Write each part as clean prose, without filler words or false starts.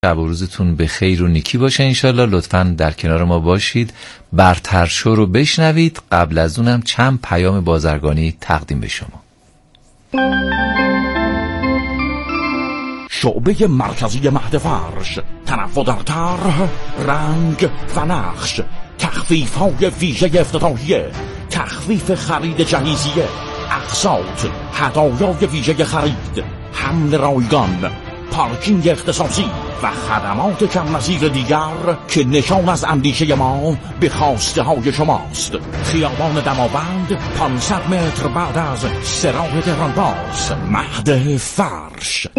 شب و روزتون به خیر و نیکی باشه انشالله. لطفاً در کنار ما باشید، برتر شو رو بشنوید. قبل از اونم چند پیام بازرگانی تقدیم به شما. شعبه مرکزی مهد فرش، تنوع در طرح، رنگ و نقش، تخفیف‌های ویژه افتتاحیه، تخفیف خرید جهیزیه، اقساط، هدایای ویژه خرید، حمل رایگان، پارکینگ اختصاصی و خدمات کم نظیر دیگر که نشان از اندیشه ما به خواسته های شماست. خیابان دماوند 500 متر بعد از سراح تهران باز، مهد فرش.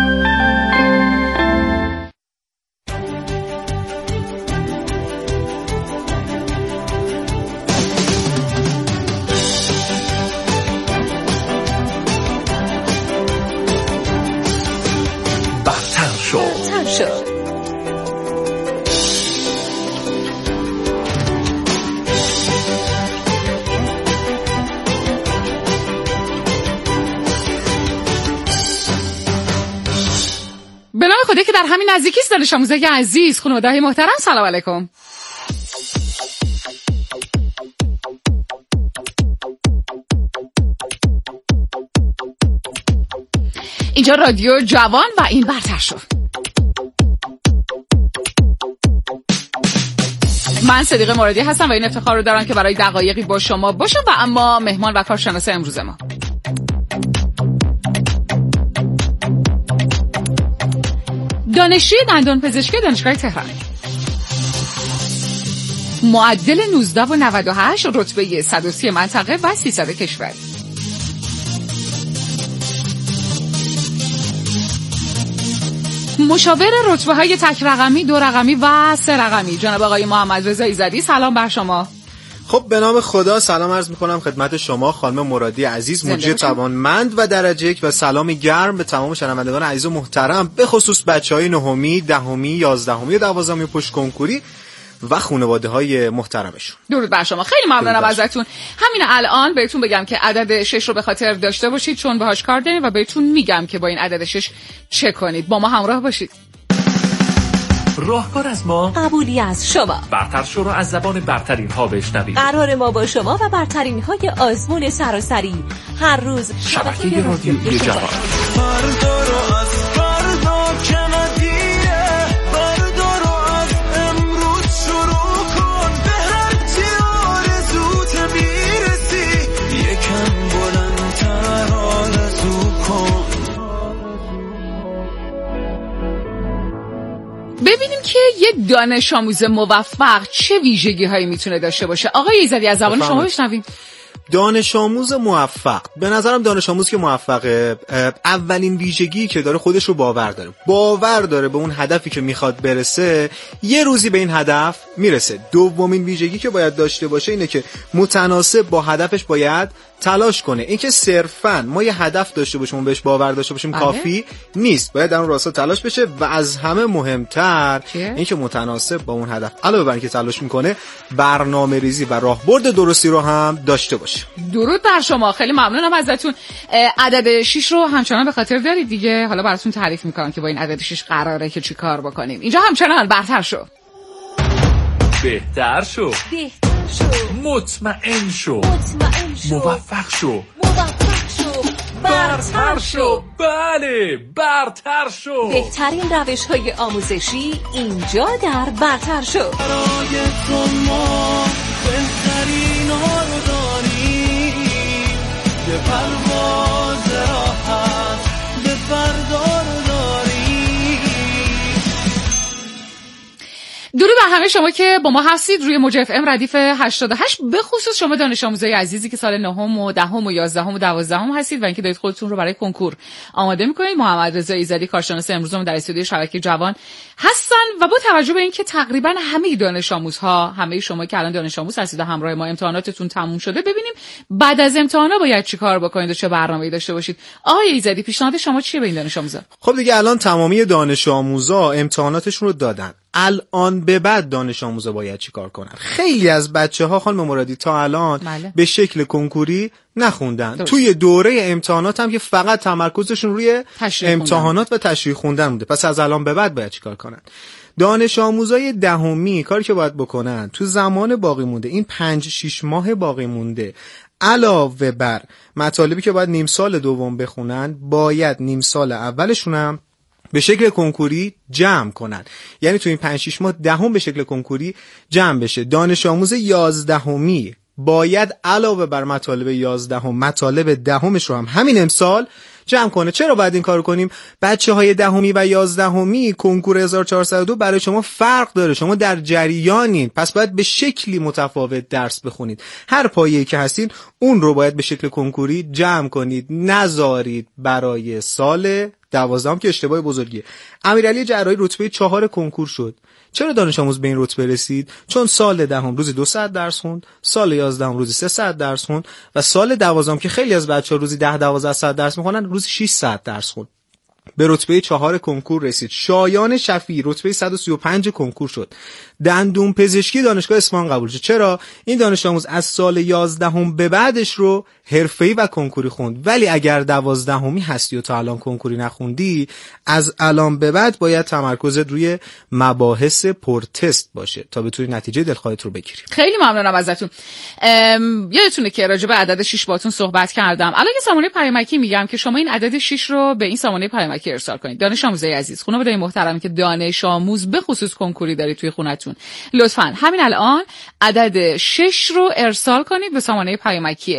به نام خدا که در همین نزدیکی است. دانش آموزای عزیز، خانواده‌های محترم، سلام علیکم. اینجا رادیو جوان و این برتر شو. من صدیقه مرادی هستم و این افتخار رو دارم که برای دقایقی با شما باشم و اما مهمان و کارشناس امروز ما دانشجوی دندان پزشکی دانشگاه تهران، معدل 19.98، رتبه 130 منطقه و 300 کشور. مشاور رتبه های تک رقمی، 2 رقمی و 3 رقمی، جناب آقای محمد رضا ایزدی، سلام بر شما. خب به نام خدا سلام عرض میکنم خدمت شما خانم مرادی عزیز، مجری توانمند و درجه 1 و سلامی گرم به تمام شنوندگان عزیز و محترم، به خصوص بچهای نهمی، دهمی، 11می و 12می پشت کنکوری و خانواده های محترمشون. درود بر شما. خیلی ممنونم ازتون. همین الان بهتون بگم که عدد 6 رو به خاطر داشته باشید چون باهاش کار داریم و بهتون میگم که با این عدد 6 چه کنید. با ما همراه باشید. راهکار از ما، قبولی از شما. برتر شو رو از زبان برترین ها بشنوید. قرار ما با شما و برترین های آزمون سراسری هر روز شبکه رادیویی جوان. ببینیم که یه دانش آموز موفق چه ویژگی هایی میتونه داشته باشه. آقای ایزدی از زبان شما بشنویم. دانش آموز موفق، به نظرم دانش آموز که موفقه اولین ویژگی که داره خودش رو باور داره به اون هدفی که میخواد برسه، یه روزی به این هدف میرسه. دومین ویژگی که باید داشته باشه اینه که متناسب با هدفش باید تلاش کنه. اینکه صرفاً ما یه هدف داشته باشیم و بهش باور داشته باشیم کافی نیست، باید در اون راستا تلاش بشه و از همه مهمتر اینکه متناسب با اون هدف علاوه بر اینکه تلاش میکنه برنامه‌ریزی و راهبرد درستی رو هم داشته باشه. درود بر شما. خیلی ممنونم ازتون. عدد 6 رو همچنان به خاطر دارید دیگه. حالا براتون تعریف میکنم که با این عدد 6 قراره که چی کار بکنیم. اینجا همچنان برتر شو، بهتر شو، مطمئن شو، موفق شو، برتر شو. بله، برتر شو. بهترین روش‌های آموزشی اینجا در برتر شو. برای تو ما بهترین ها رو داریم، یه پرواز راحت به فردا رو داریم. درود بر همه شما که با ما هستید روی موج اف ام ردیف 88، به خصوص شما دانش آموزای عزیزی که سال 9 و 10 و 11 و 12 هستید و اینکه دارید خودتون رو برای کنکور آماده می‌کنید. محمد رضا ایزدی کارشناس امروزمون در استودیو شبکه جوان هستن و با توجه به اینکه تقریبا همه دانش آموزها، همه شما که الان دانش آموز هستید و همراه ما امتحاناتتون تموم شده، ببینیم بعد از امتحانا باید چیکار بکنید و چه برنامه‌ای داشته باشید. آقای ایزدی پیشنهاد شما چیه به این دانش آموزا؟ خب دیگه الان تمامی دانش آموزا امتحاناتشون رو دادن. الان به بعد دانش آموزا باید چیکار کنن؟ خیلی از بچه‌ها خانم مرادی تا الان به شکل کنکوری نخوندن. توی دوره امتحانات هم که فقط تمرکزشون روی امتحانات و تشریح خوندن بوده. پس از الان به بعد باید چیکار کنن؟ دانش آموزای دهمی کاری که باید بکنن تو زمان باقی مونده، این 5-6 ماه باقی مونده، علاوه بر مطالبی که باید نیم سال دوم بخونن، باید نیم سال اولشون هم به شکل کنکوری جمع کنن. یعنی تو این 5-6 ماه دهم به شکل کنکوری جمع بشه. دانش آموز 11می باید علاوه بر مطالب 11 مطالب دهمش رو هم همین امسال جمع کنه. چرا باید این کارو کنیم؟ بچه‌های دهمی و 11می کنکور 1402 برای شما فرق داره. شما در جریانین، پس باید به شکلی متفاوت درس بخونید. هر پایه‌ای که هستین اون رو باید به شکل کنکوری جمع کنید، نذارید برای سال 12 که اشتباه بزرگیه. امیرعلی جراحی رتبه 4 کنکور شد. چرا دانش آموز به این رتبه رسید؟ چون سال دهم روزی 2 ساعت درس خوند، سال 11 روزی 3 ساعت درس خوند و سال 12 که خیلی از بچه‌ها روزی 10-12 ساعت درس می‌خونن، روزی 6 ساعت درس خوند. به رتبه 4 کنکور رسید. شایان شفیعی رتبه 135 کنکور شد. دندون پزشکی دانشگاه اصفهان قبول شد. چرا؟ این دانش آموز از سال 11 به بعدش رو حرفه‌ای و کنکوری خوند. ولی اگر 12می هستی و تا الان کنکوری نخوندی، از الان به بعد باید تمرکزت روی مباحث پرتست باشه تا بتونی نتیجه دلخواهت رو بگیری. خیلی ممنونم ازتون. یادتونه که راجع به عدد 6 باهاتون صحبت کردم. الان یه سامانه پیامکی میگم که شما این عدد 6 رو به این سامانه پیامکی ارسال کنید. دانش آموزای عزیز، خانواده محترمی که دانش آموز به خصوص کنکوری دارید توی خونتون، لطفاً همین الان عدد 6 رو ارسال کنید به سامانه پیامکی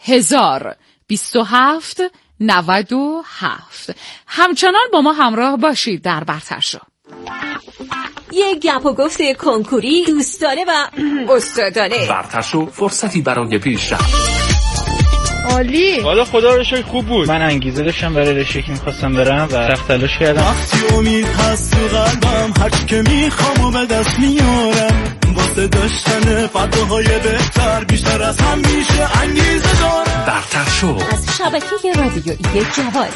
102797. همچنان با ما همراه باشید در برتر شو. یه گپ و گفت کنکوری دوستانه و استادانه. برتر شو، فرصتی برای پیشرفت. عالی. والا خدا رو شکر خوب بود. من انگیزه داشتم برای رشته که می‌خواستم برم و سخت تلاش کردم. وقتی امید هست تو قلبم، هر چی که میخوام و به دست میارم، واسه داشتن فرداهای بهتر بیشتر از همیشه انگیزه دارم. برتر شو از شبکه رادیویی جوان.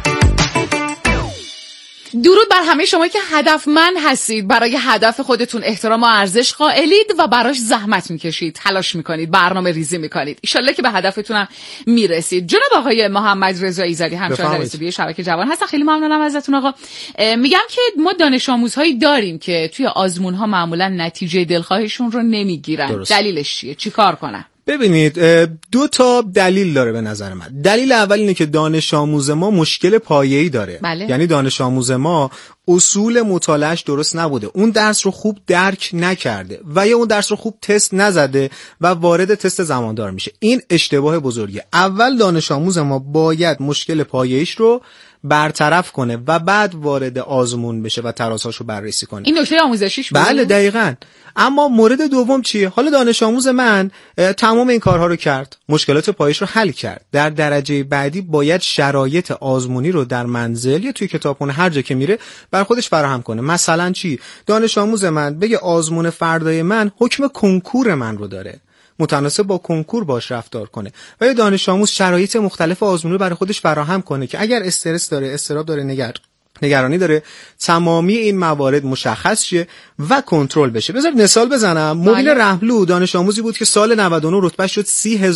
درود بر همه شما که هدفمند هستید، برای هدف خودتون احترام و ارزش قائلید و براش زحمت میکشید، تلاش میکنید، برنامه ریزی میکنید. ایشالله که به هدفتونم میرسید. جناب آقای محمد رضا ایزدی همچنان در استودیوی شبکه جوان هستن. خیلی ممنونم ازتون آقا. میگم که ما دانش آموزهایی داریم که توی آزمون‌ها معمولا نتیجه دلخواهشون رو نمیگیرن. درست. دلیلش چیه؟ چیکار کنن؟ ببینید، 2 تا دلیل داره به نظر من. دلیل اول اینه که دانش آموز ما مشکل پایه‌ای داره. یعنی دانش آموز ما اصول مطالعهش درست نبوده، اون درس رو خوب درک نکرده و یا اون درس رو خوب تست نزده و وارد تست زماندار میشه. این اشتباه بزرگیه. اول دانش آموز ما باید مشکل پایه‌ایش رو برطرف کنه و بعد وارد آزمون بشه و ترازهاشو بررسی کنه. این نکته آموزشیش بود. بله دقیقاً. اما مورد دوم چیه؟ حالا دانش آموز من تمام این کارها رو کرد، مشکلات پایش رو حل کرد. در درجه بعدی باید شرایط آزمونی رو در منزل یا توی کتابخونه هر جا که میره بر خودش فراهم کنه. مثلا چی؟ دانش آموز من بگه آزمون فردای من حکم کنکور من رو داره، متناسب با کنکور باش رفتار کنه. و یه دانش آموز شرایط مختلف آزمونی رو برای خودش فراهم کنه که اگر استرس داره، اضطراب داره، نگرانی داره، تمامی این موارد مشخص شه و کنترل بشه. بذار مثال بزنم. مبین رحملو دانش آموزی بود که سال 99 رتبهش شد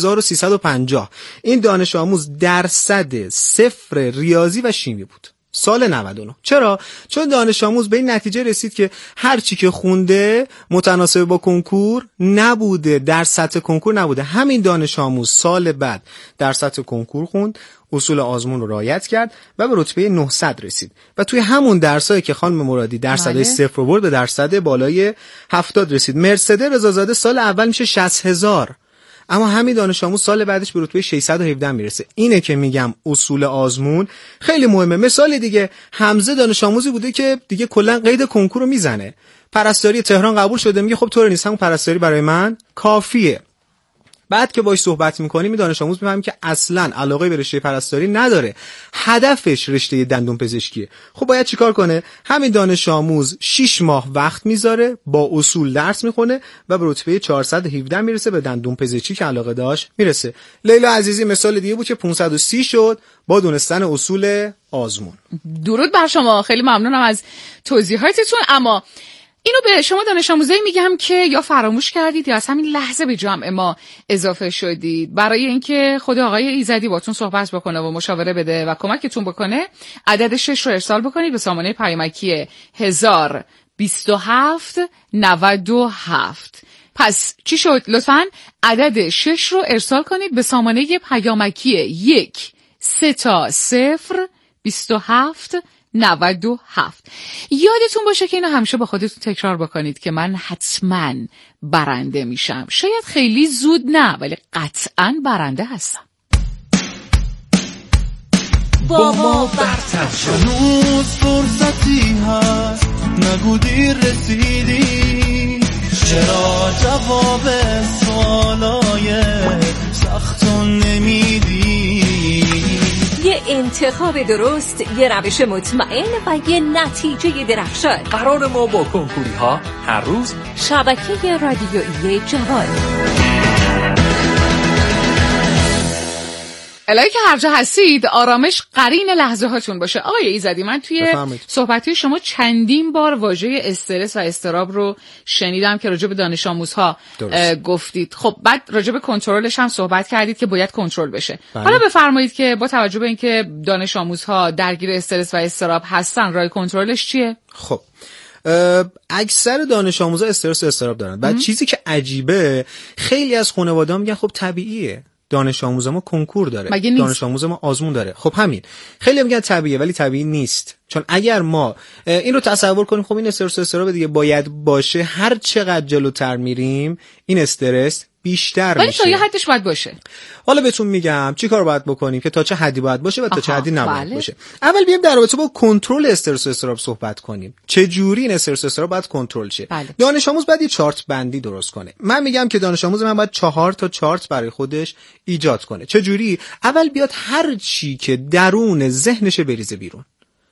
30350. این دانش آموز درصد 0 ریاضی و شیمی بود سال 99. چرا؟ چون دانش آموز به این نتیجه رسید که هر چی که خونده متناسب با کنکور نبوده، در سطح کنکور نبوده. همین دانش آموز سال بعد در سطح کنکور خوند، اصول آزمون رو رعایت کرد و به رتبه 900 رسید و توی همون درسایی که خانم مرادی درصدش 0 آورد به درصد بالای 70 رسید. مرسده رضازاده سال اول میشه 60000، اما همین دانش آموز سال بعدش به رتبه 617 میرسه. اینه که میگم اصول آزمون خیلی مهمه. مثال دیگه، حمزه دانش آموزی بوده که دیگه کلا قید کنکور رو میزنه، پرستاری تهران قبول شده، میگه خب طور نیست، همون پرستاری برای من کافیه. بعد که باهاش صحبت می‌کنیم این دانش آموز می‌فهمیم که اصلاً علاقه به رشته پرستاری نداره، هدفش رشته دندون پزشکیه. خب باید چیکار کنه؟ همین دانش آموز 6 ماه وقت میذاره، با اصول درس میخونه و به رتبه 417 میرسه، به دندون پزشکی که علاقه داشت میرسه. لیلا عزیزی مثال دیگه بود که 530 شد با دونستن اصول آزمون. درود بر شما، خیلی ممنونم از توضیحاتتون. اما اینو به شما دانش آموزایی میگم که یا فراموش کردید یا از همین لحظه به جمع ما اضافه شدید. برای اینکه خود آقای ایزدی باتون صحبت بکنه و مشاوره بده و کمکتون بکنه، عدد 6 رو ارسال بکنید به سامانه پیامکی 1027 پس چی شد؟ لطفاً عدد 6 رو ارسال کنید به سامانه پیامکی 13027 97. یادتون باشه که اینو همیشه با خودتون تکرار بکنید که من حتما برنده میشم. شاید خیلی زود نه، ولی قطعا برنده هستم. با ما برتر شد. هنوز فرصتی هست، نگو دیر رسیدی. چرا جواب سوالای سختون نمیدی؟ یه انتخاب درست، یه روش مطمئن و یه نتیجه درخشان. قرار ما با کنکوری ها هر روز شبکه رادیویی جوان. الهی که هر جا هستید آرامش قرین لحظه هاتون باشه. آقای ایزدی، من توی صحبتی شما چندین بار واژه استرس و اضطراب رو شنیدم که راجع به دانش آموزها گفتید. خب بعد راجع به کنترلش هم صحبت کردید که باید کنترل بشه. حالا بفرمایید که با توجه به اینکه دانش آموزها درگیر استرس و اضطراب هستن، راه کنترلش چیه؟ خب اکثر دانش آموزها استرس و اضطراب دارن. بعد چیزی که عجیبه، خیلی از خانواده‌ها میگن خب طبیعیه، دانش آموز ما کنکور داره، دانش آموز ما آزمون داره. خب همین، خیلی میگن طبیعیه ولی طبیعی نیست. چون اگر ما این رو تصور کنیم خب این استرس و اضطراب دیگه باید باشه، هر چقدر جلوتر میریم این استرس بیشتر ولی میشه. تا یه حدش باید باشه. حالا بهتون میگم چی کار باید بکنیم که تا چه حدی باید باشه و تا چه حدی نباید باشه. اول بیایم در رابطه با کنترل استرس و اضطراب صحبت کنیم. چه جوری این استرس و اضطراب باید کنترل شه؟ دانش آموز باید یه چارت بندی درست کنه. من میگم که دانش آموز من باید 4 تا چارت برای خودش ایجاد کنه. چه جوری؟ اول بیاد هر چی که درون ذهنش بریزه بیرون.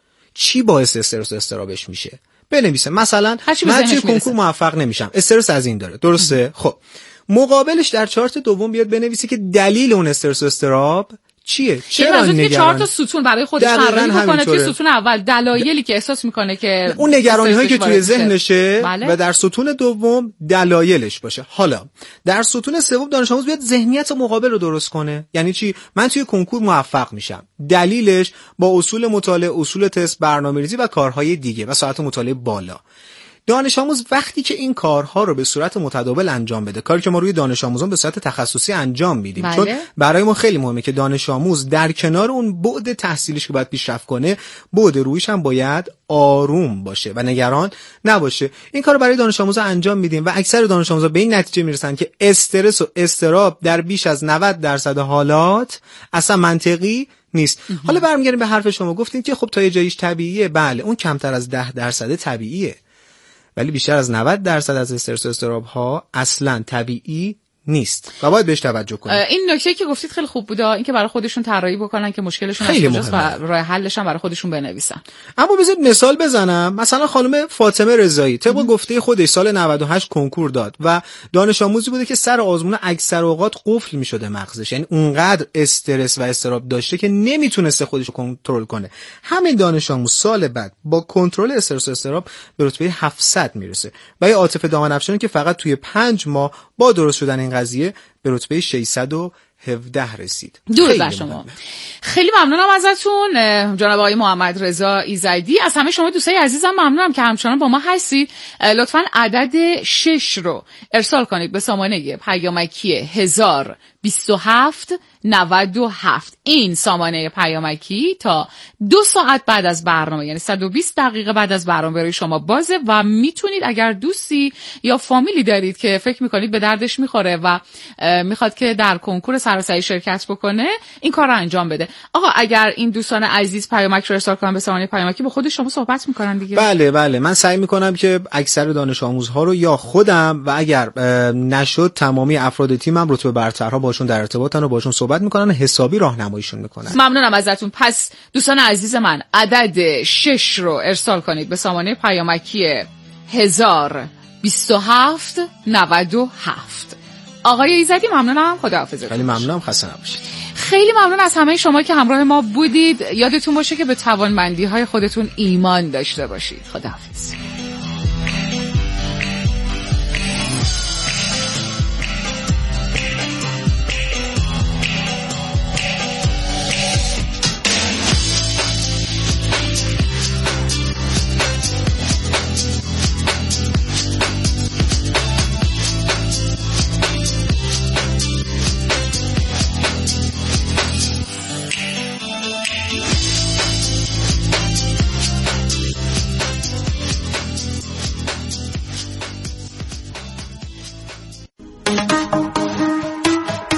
چی باعث استرس و اضطرابش میشه؟ بنویسه. مثلا من توی کنکور موفق نمیشم، استرس از این داره. درسته؟ خب مقابلش در چارت دوم بیاد بنویسه که دلیل اون استرس و اضطراب چیه؟ چرا نگران؟ که 4 تا ستون برای خودش طراحی بکنه. توی ستون اول دلایلی که احساس میکنه که اون نگرانی‌هایی که توی ذهنشه و در ستون دوم دلایلش باشه. حالا در ستون سوم دانش آموز بیاد ذهنیت مقابل رو درست کنه. یعنی چی؟ من توی کنکور موفق میشم، دلیلش با اصول مطالعه، اصول تست، برنامه‌ریزی و کارهای دیگه و ساعت مطالعه بالا. دانش آموز وقتی که این کارها رو به صورت متداول انجام بده، کاری که ما روی دانش آموزان به صورت تخصصی انجام میدیم، چون برای ما خیلی مهمه که دانش آموز در کنار اون بعد تحصیلیش که باید پیشرفت کنه، بعد رویش هم باید آروم باشه و نگران نباشه. این کارو برای دانش آموزا انجام میدیم و اکثر دانش آموزا به این نتیجه میرسن که استرس و اضطراب در بیش از 90% حالات اصلا منطقی نیست. حالا برمیگردیم به حرف شما، گفتین که خب تا یه جاییش طبیعیه. بله، اون کمتر از 10% طبیعیه، ولی بیشتر از 90% از استرس و اضطراب ها اصلا طبیعی نیست و باید بهش توجه کنیم. این نکته که گفتید خیلی خوب بود، این که برای خودشون طراحی بکنن که مشکلشون از کجاست و راه حلش هم برای خودشون بنویسن. اما بذارید مثال بزنم. مثلا خانم فاطمه رضایی طبق گفته خودش سال 98 کنکور داد و دانش آموزی بوده که سر آزمون اکثر اوقات قفل می‌شده مغزش، یعنی اونقدر استرس و اضطراب داشته که نمیتونسته خودش رو کنترل کنه. همین دانش آموز سال بعد با کنترل استرس و اضطراب به رتبه 700 میرسه و یه عاطفه دامن افشانی که فقط توی 5 ماه با درست شدن این قضیه به رتبه 617 رسید. درود بر شما. خیلی ممنونم ازتون جناب آقای محمد رضا ایزدی. از همه شما دوستای عزیزم ممنونم که همچنان با ما هستید. لطفاً عدد 6 رو ارسال کنید به سامانه پیامکی 1027 97. این سامانه پیامکی تا 2 ساعت بعد از برنامه، یعنی 120 دقیقه بعد از برنامه برای شما بازه و میتونید اگر دوستی یا فامیلی دارید که فکر میکنید به دردش میخوره و میخواد که در کنکور سراسری شرکت بکنه، این کار رو انجام بده. آقا اگر این دوستان عزیز پیامک رو ارسال کنن به سامانه پیامکی، با خود شما صحبت میکنن دیگه؟ بله، من سعی میکنم که اکثر دانش آموزها رو یا خودم و اگر نشد تمامی افراد تیمم رتبه برترها باشون در ارتباطن و باشون صحبت میکنن، حسابی راهنماییشون میکنن. ممنونم ازتون. پس دوستان عزیز من عدد 6 رو ارسال کنید به سامانه پیامکی 1027 97. آقای ایزدی ممنونم، خداحافظ. خیلی ممنونم، خسته نباشید. خیلی ممنون از همه شما که همراه ما بودید. یادتون باشه که به توانمندی‌های خودتون ایمان داشته باشید. خداحافظ.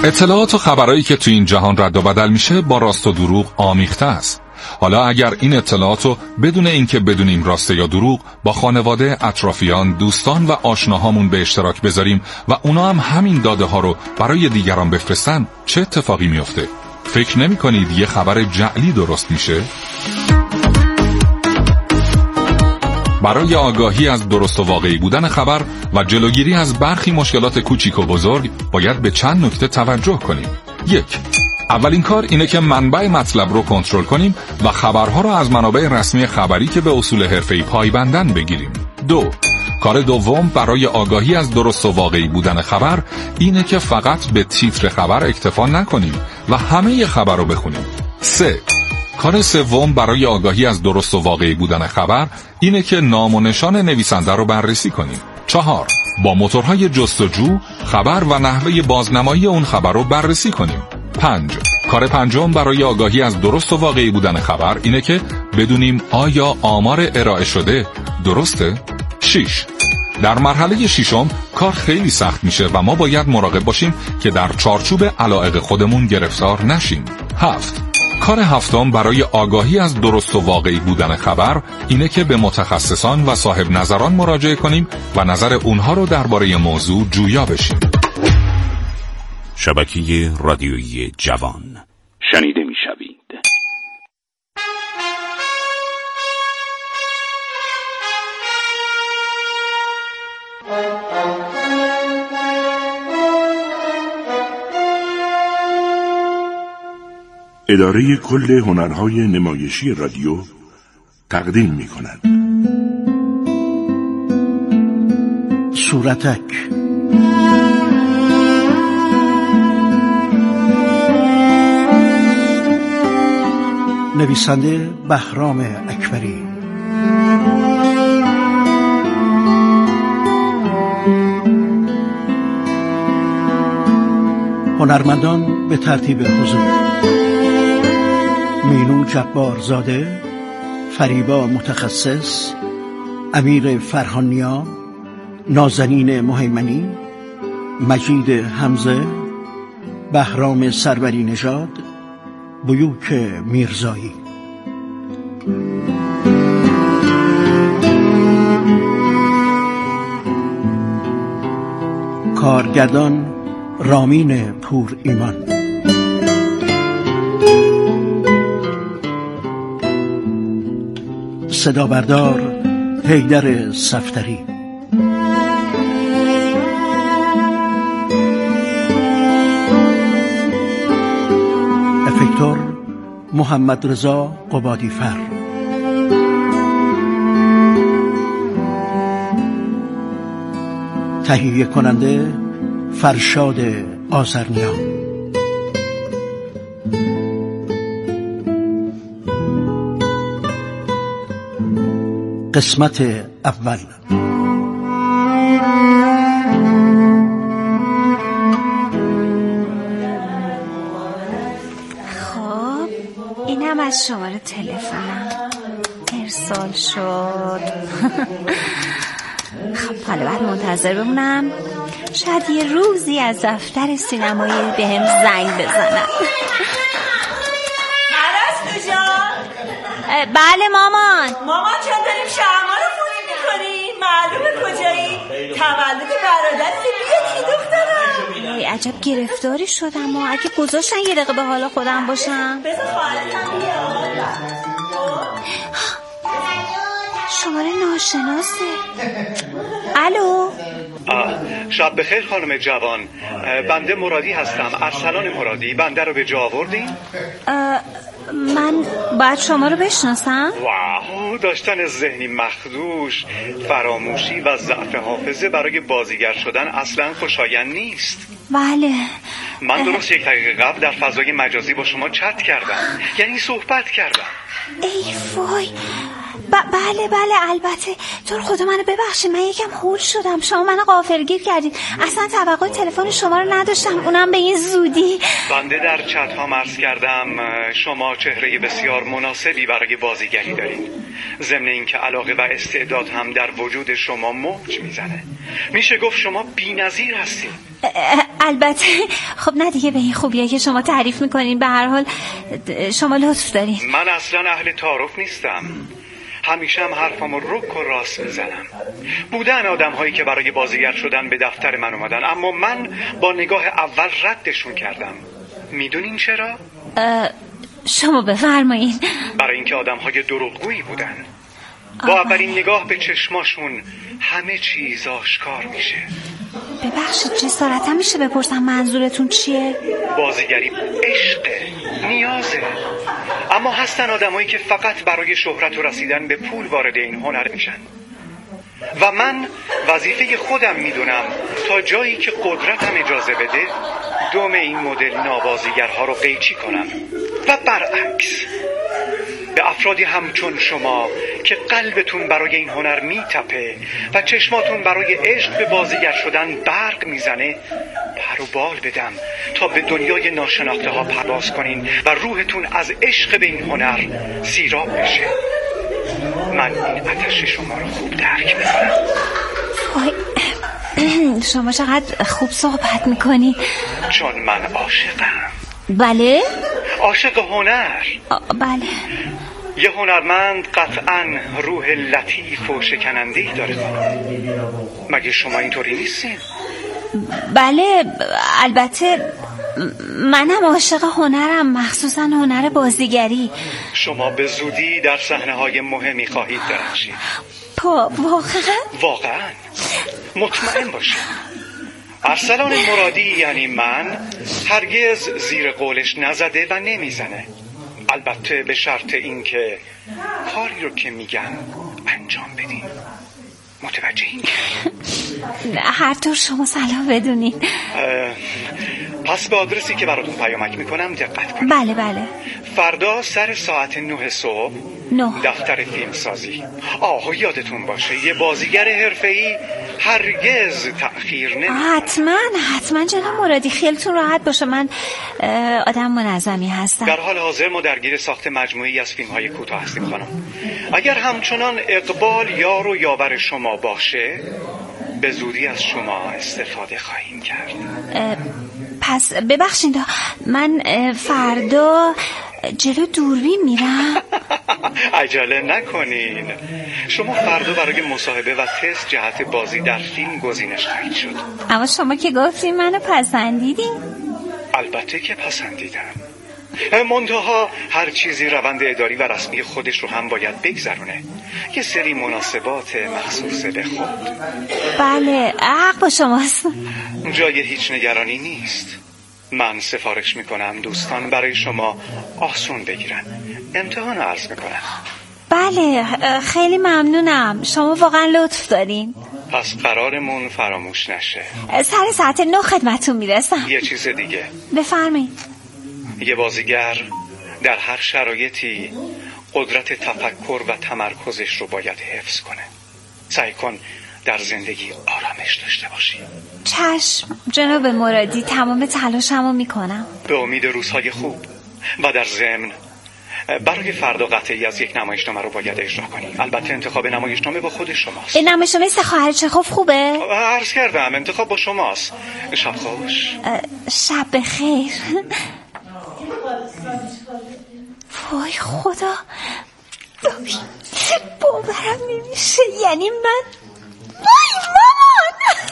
اطلاعات و خبرایی که تو این جهان رد و بدل میشه با راست و دروغ آمیخته است. حالا اگر این اطلاعاتو بدون اینکه بدونیم راسته یا دروغ با خانواده، اطرافیان، دوستان و آشناهامون به اشتراک بذاریم و اونا هم همین داده ها رو برای دیگران بفرستن، چه اتفاقی میفته؟ فکر نمی کنید یه خبر جعلی درست میشه؟ برای آگاهی از درست و واقعی بودن خبر و جلوگیری از برخی مشکلات کوچیک و بزرگ باید به چند نکته توجه کنیم. 1. اولین کار اینه که منبع مطلب رو کنترل کنیم و خبرها رو از منابع رسمی خبری که به اصول حرفه‌ای پایبندن بگیریم. 2. کار دوم برای آگاهی از درست و واقعی بودن خبر اینه که فقط به تیتر خبر اکتفا نکنیم و همه خبر رو بخونیم. 3. کار سوم برای آگاهی از درست و واقعی بودن خبر اینه که نام و نشان نویسنده رو بررسی کنیم. 4. با موتورهای جستجو خبر و نحوه بازنمایی اون خبر رو بررسی کنیم. 5. کار پنجم برای آگاهی از درست و واقعی بودن خبر اینه که بدونیم آیا آمار ارائه شده درسته؟ 6. در مرحله ششم کار خیلی سخت میشه و ما باید مراقب باشیم که در چارچوب علایق خودمون گرفتار نشیم. 7. کار هفتم برای آگاهی از درست و واقعی بودن خبر اینه که به متخصصان و صاحب نظران مراجعه کنیم و نظر اونها رو درباره موضوع جویا بشیم. شبکه رادیویی جوان شنیده می‌شوید. اداره کل هنرهای نمایشی رادیو تقدیم می‌کند. صورتک، نویسنده بهرام اکبری، هنرمندان به ترتیب حضور: مینو جبارزاده، فریبا متخصص، امیر فرهانیا، نازنین مهیمنی، مجید حمزه، بهرام سروری نژاد، بیوک میرزایی. کارگردان رامین پور ایمان. صدا بردار حیدر صفتری. افکتور محمد رضا قبادی فر. تهیه کننده فرشاد آذرنیا. قسمت اول. خب اینم از شماره تلفنم ارسال شد. خب حالا بعد منتظر بمونم، شاید یه روزی از دفتر سینمایی بهم زنگ بزنن. پرستو جان. بله مامان چون داریم شرما رو خونی میکنیم، معلومه کجایی؟ تولد برادرت بیاتی دخترم. ای عجب گرفتاری شدم و اگه گذاشتن یه دقیقه به حال خودم باشم. بذار خواهرتم بیاد. شماره ناشناسه. الو. شب بخیر خانم جوان، بنده مرادی هستم، ارسلان مرادی. بنده رو به جا آوردین؟ من باید شما رو بشناسم؟ واو، داشتن ذهنی مخدوش، فراموشی و ضعف حافظه برای بازیگر شدن اصلا خوشایند نیست. بله. من درست 1 دقیقه قبل در فضای مجازی با شما چت کردم، یعنی صحبت کردم. ای وای، بله البته. تو رو خدا منو ببخشید، من یکم هول شدم، شما منو غافلگیر کردید. اصلا توقع تلفن شما رو نداشتم، اونم به این زودی. بنده در چت ها عرض کردم شما چهره بسیار مناسبی برای بازیگری دارید، ضمن اینکه علاقه و استعداد هم در وجود شما موج میزنه. میشه گفت شما بی‌نظیر هستید. البته خب نه دیگه، به این خوبیه که شما تعریف میکنین. به هر حال شما لطف دارین. من اصلا اهل تعارف نیستم، همیشه هم حرفامو رک و راست میزنم. بودن آدم هایی که برای بازیگر شدن به دفتر من اومدن، اما من با نگاه اول ردشون کردم. میدونین چرا؟ شما بفرمایین. برای اینکه آدم های دروغگویی بودن. با اولین نگاه به چشماشون همه چیز آشکار میشه. ببخشید جسارتا میشه بپرسم منظورتون چیه؟ بازیگری عشقه، نیازه. اما هستن آدمایی که فقط برای شهرت و رسیدن به پول وارد این هنر میشن. و من وظیفه خودم میدونم تا جایی که قدرتم اجازه بده دوم این مدل نابازیگرها رو قیچی کنم. و برعکس به افرادی همچون شما که قلبتون برای این هنر میتپه و چشماتون برای عشق به بازیگر شدن برق میزنه پر و بال بدم تا به دنیای ناشناخته ها پرواز کنین و روحتون از عشق به این هنر سیراب بشه. من این آتش شما رو خوب درک میکنم. شما چقدر خوب صحبت میکنی. چون من عاشقم. بله؟ عاشق هنر. بله. یه هنرمند قطعاً روح لطیف و شکننده‌ای داره. مگه شما اینطوری نیستین؟ بله البته منم عاشق هنرم، مخصوصا هنر بازیگری. شما به زودی در صحنه‌های مهمی خواهید درخشید. واقعاً مطمئن باشید. ارسلان مرادی یعنی من هرگز زیر قولش نزده و نمیزنه، البته به شرط اینکه کاری رو که میگن انجام بدین. متوجهین؟ هر طور شما صلاح بدونین. پس به آدرسی که براتون پیامک میکنم دقت کنید. بله. فردا سر ساعت 9 صبح دفتر فیلم سازی. یادتون باشه یه بازیگر حرفه‌ای هرگز تأخیر نمیکنه. حتما جناب مرادی، خیلیتون راحت باشه، من آدم منظمی هستم. در حال حاضر ما درگیر ساخت مجموعی از فیلم‌های کوتاه هستیم خانم. اگر همچنان اقبال یار و یاور شما باشه به زودی از شما استفاده خواهیم کرد. پس ببخشید من فردا جلو دوربین میرم. عجله نکنین، شما فردا برای مصاحبه و تست جهت بازی در فیلم گزینش خواهید شد. اما شما که گفتین منو پسندیدین. البته که پسندیدم، منتها هر چیزی روند اداری و رسمی خودش رو هم باید بگذرونه. یه سری مناسبات مخصوص به خود. بله حق با شماست. جای هیچ نگرانی نیست. من سفارش میکنم دوستان برای شما آسون بگیرن. امتحان عرض میکنم. بله خیلی ممنونم، شما واقعا لطف دارین. پس قرارمون فراموش نشه. سر ساعت 9 خدمتتون میرسم. یه چیز دیگه بفرمایید. یه بازیگر در هر شرایطی قدرت تفکر و تمرکزش رو باید حفظ کنه. سعی کن در زندگی آرامش داشته باشی. چشم جناب مرادی، تمام تلاشمو میکنم. به امید روزهای خوب. و در ضمن برای فردا قطعی از یک نمایشنامه رو باید اجرا کنی. البته انتخاب نمایشنامه با خود شماست. این نمایشنامه سه خواهر چخوف خوبه؟ عرض کردم انتخاب با شماست. شب خوش. شب بخیر. وای خدا، باورم نمیشه، یعنی من وای مامان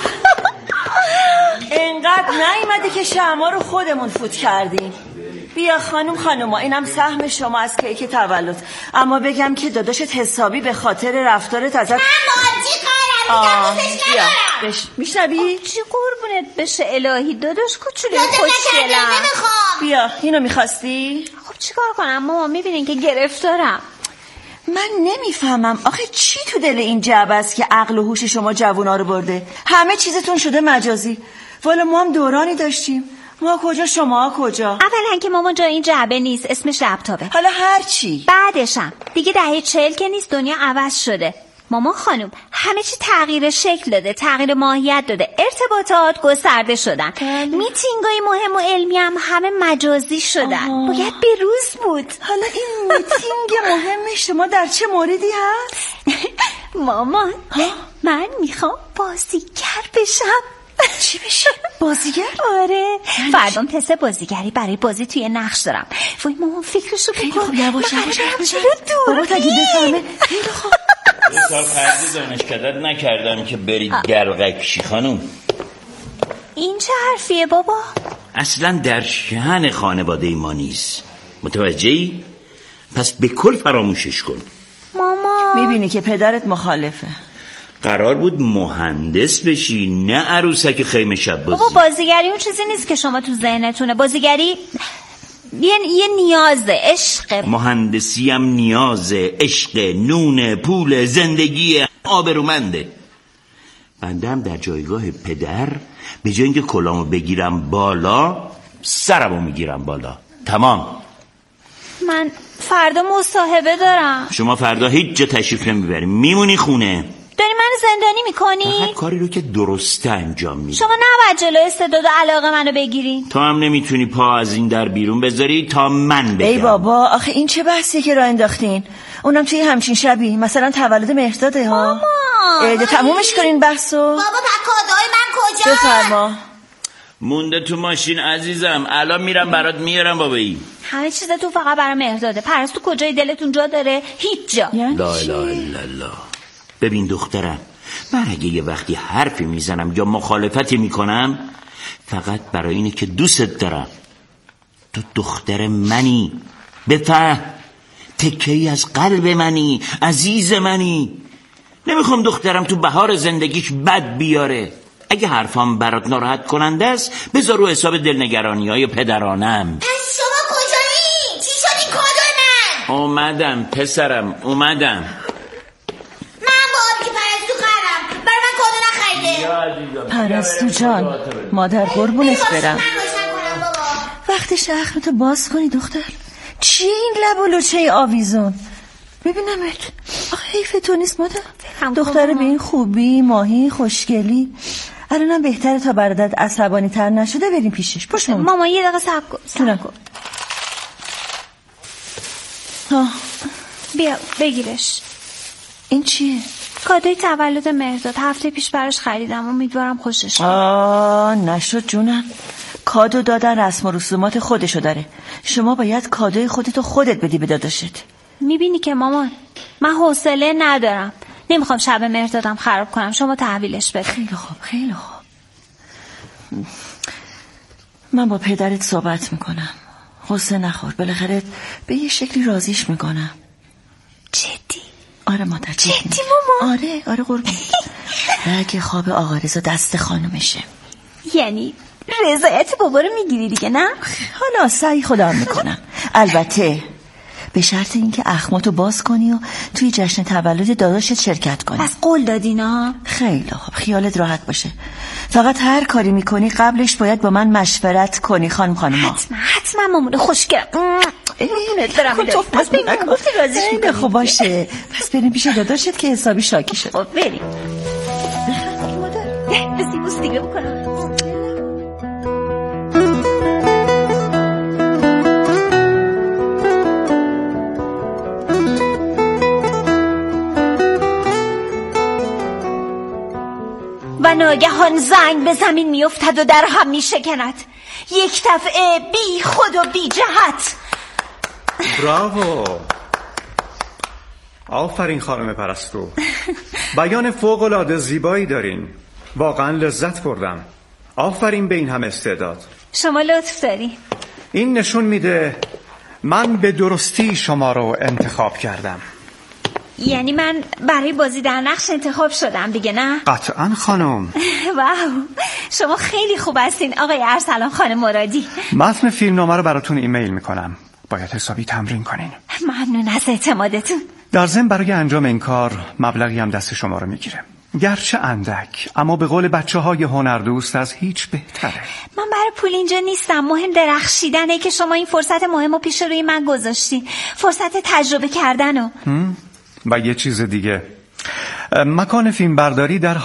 اینقدر نیومده که شمع رو خودمون فوت کردیم. بیا خانوما، اینم سهم شما از کیک تولد. اما بگم که داداشت حسابی به خاطر رفتارت ازت من بازی قرارم بیا میشنبی؟ چی قربونت بشه الهی داداش کوچولوی خوشگلم. بیا اینو میخواستی؟ خب چیکار کنم مامان، میبینین که گرفتارم. من نمیفهمم آخه چی تو دل این جعبه است که عقل و هوش شما جوونا رو برده. همه چیزتون شده مجازی. والا ما هم دورانی داشتیم ما کجا شما کجا؟ اولا که مامان جا این جعبه نیست، اسمش لپتاپه. حالا هر چی. بعدشم دیگه دهه 40 که نیست، دنیا عوض شده. مامان خانم همه چی تغییر شکل داده، تغییر ماهیت داده، ارتباطات گسترده شدن، میتینگای مهم و علمی هم همه مجازی شدن. باید به روز بود. حالا این میتینگ مهم شما در چه موردی هست؟ مامان من میخوام بازیگر بشم. چی بشی؟ بازیگر؟ آره فردام تست بازیگری برای بازی توی نقش دارم. وای مامان فکرشو بکن. یواش بابا تا اگه بفهمه. خیلی خوب. تا فرض دانشکدت نکردم که بری گرغکشی خانم. این چه حرفیه بابا؟ اصلا در شأن خانواده ما نیست، متوجهی؟ پس به کل فراموشش کن. ماما میبینی که پدرت مخالفه. قرار بود مهندس بشی، نه عروسک خیمه شب بازی. بابا بازیگری اون چیزی نیست که شما تو ذهنتونه. بازیگری یه نیازه، عشق. مهندسی هم نیازه، عشق، نون، پول، زندگی، آبرومنده. بنده هم در جایگاه پدر به جای اینکه کلامو بگیرم بالا، سرمو میگیرم بالا. تمام. من فردا مصاحبه دارم. شما فردا هیچ جا تشریف نمیبریم، میمونی خونه. داری من زندانی میکنی؟ فقط کاری رو که درسته انجام میدی. شما نباید جلو استعداد و علاقه منو بگیرین. تو هم نمیتونی پا از این در بیرون بذاری تا من بگم. ای بابا آخه این چه بحثی که راه انداختین؟ اونم توی همچین شبی، مثلا تولد مهرداده ها. ماما تمومش کنین بحثو. بابا کادوی من کجا؟ بفرما. مونده تو ماشین عزیزم، الان میرم برات میارم بابایی. همه چیزتون فقط برای مهرداده. پرستو کجای دلتون جا داره؟ هیچ جا. لا اله الا الله. ببین دخترم، من اگه یه وقتی حرفی میزنم یا مخالفتی میکنم فقط برای اینه که دوست دارم. تو دختر منی، بفهم، تکه‌ای از قلب منی، عزیز منی. نمیخوام دخترم تو بهار زندگیش بد بیاره. اگه حرفام برات ناراحت کننده است بذار رو حساب دلنگرانی‌های پدرانم. پس شما کجایی؟ چی شد این کادو من؟ اومدم پسرم، اومدم. پرستو جان، مادر قربونت برم. وقت شهرتو باز کنی دختر. چیه این لب و لوچه آویزون؟ ببینمت. آخه حیف تو نیست مادر؟ دختر به این خوبی، ماهی، خوشگلی. الانم بهتره تا برادرت عصبانی تر نشده بریم پیشش. پشت ماما یه دقیقه صبر کن. بیا بگیرش. این چیه؟ کادوی تولد مهرداد، هفته پیش براش خریدم، امیدوارم خوشش نشد جونم. کادو دادن رسم و رسومات خودشو داره. شما باید کادوی خودتو خودت بدی به داداشت. میبینی که مامان من حوصله ندارم، نمیخوام شب مهردادم خراب کنم، شما تحویلش بده. خیلی خوب خیلی خوب. من با پدرت صحبت میکنم. غصه نخور، بالاخره به یه شکلی راضیش میکنم. جدی؟ آره مادر. جدی مامان؟ آره قربون. اگه خواب آقا رضا دست خانومشه. یعنی رضایت بابا رو میگیری دیگه نه؟ حالا سعی خودم میکنم، البته به شرط اینکه اخماتو باز کنی و توی جشن تولد داداشت شرکت کنی. پس قول دادینا؟ خیلی خوب، خیالت راحت باشه. فقط هر کاری میکنی قبلش باید با من مشورت کنی خانم. حتما مامان خوشگلم. اینت دارم میداری. پس بگم گفتی رازیش میکنی. خب باشه، پس بریم پیش داداشت که حسابی شاکی شد. خب بریم. بسی بوس دیگه بکنم. و ناگهان زنگ به زمین میافتد و در هم میشکند. یک دفعه بی خود و بی جهت. براوو، آفرین خانم پرستو. بیان فوق العاده زیبایی دارین، واقعا لذت بردم. آفرین به این هم استعداد. شما لطف داری. این نشون میده من به درستی شما رو انتخاب کردم. یعنی من برای بازی در نقش انتخاب شدم دیگه نه؟ قطعا خانم. واو، شما خیلی خوب هستین آقای ارسلان خانم مرادی. متن فیلمنامه رو براتون ایمیل میکنم، باید حسابی تمرین کنین. ممنون از اعتمادتون. در ضمن برای انجام این کار مبلغی هم دست شما رو میگیره، گرچه اندک، اما به قول بچه‌های هنردوست از هیچ بهتره. من برای پول اینجا نیستم، مهم درخشیدنه که شما این فرصت مهم رو پیش روی من گذاشتین، فرصت تجربه کردنو. و یه چیز دیگه، مکان فیلم برداری در